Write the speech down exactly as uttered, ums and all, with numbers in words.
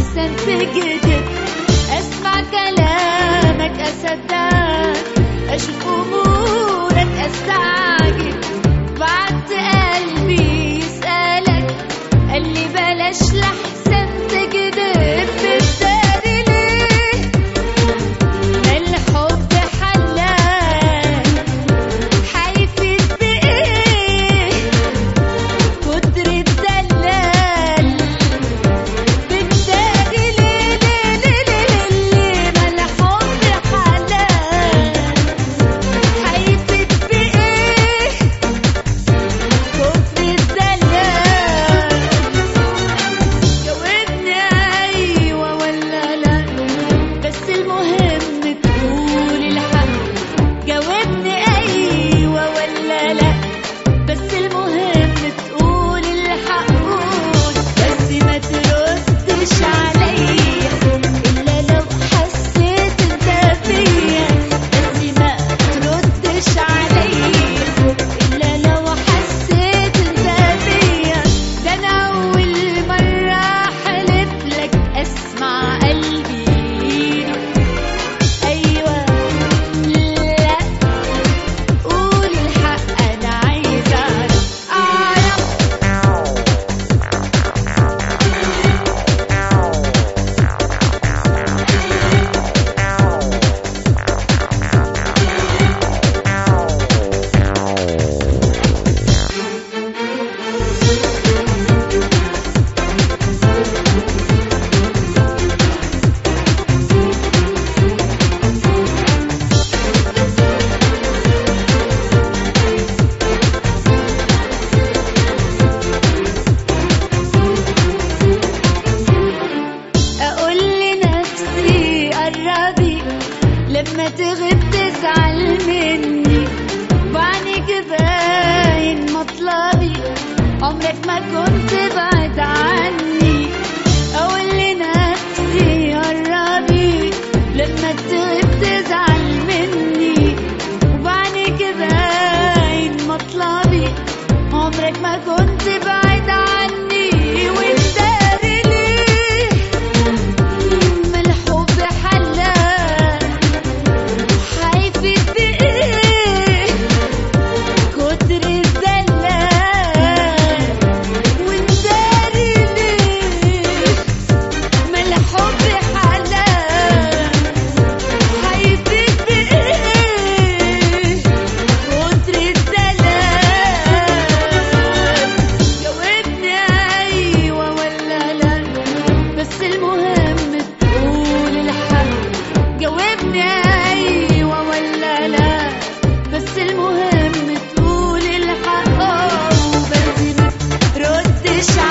أحسن تكذب. أسمع كلامك أصدقك، أشوف أمورك أستعجب. بعت قلبي يسألك، قال لي بلاش لحسن تكذب. بتداري ليه؟ ما الحب حلال، هيفيد بإيه كتر الدلال؟ بتداري ليه ليه ليه ليه ليه؟ ما الحب حلال، هيفيد بإيه كتر الدلال؟ جاوبني أيوة ولا لأ، بس المهم تقول الحق. جاوبني أيوة ولا لأ، بس المهم تقول الحق. قول بس ما تردش عليا إلا لو حسيت انت فيا. بس ما تردش عليا إلا لو حسيت انت فيا. ده أنا أول مرة حلفلك أسمع قلبي. أيوة لأ، قول الحق أنا عايزة أعرف أعرف. أقول لنفسي قربي، لما تغيب تزعل مني. بعينك باين مطلبي، عمرك ما كنت بعد عني. أقول لنفسي قربي، لما تغيب تزعل مني. وبعينك باين مطلبي، عمرك ما كنت بعد عني. وتداري ليه؟ ما الحب حلال، هيفيد بإيه كتر الدلال؟ وتداري ليه؟ ما الحب حلال، هيفيد بإيه كتر الدلال؟ جاوبني أيوة ولا لأ، بس المهم تقول الحق. جاوبني أيوة ولا لأ، بس المهم تقول الحق. وبس ما تردش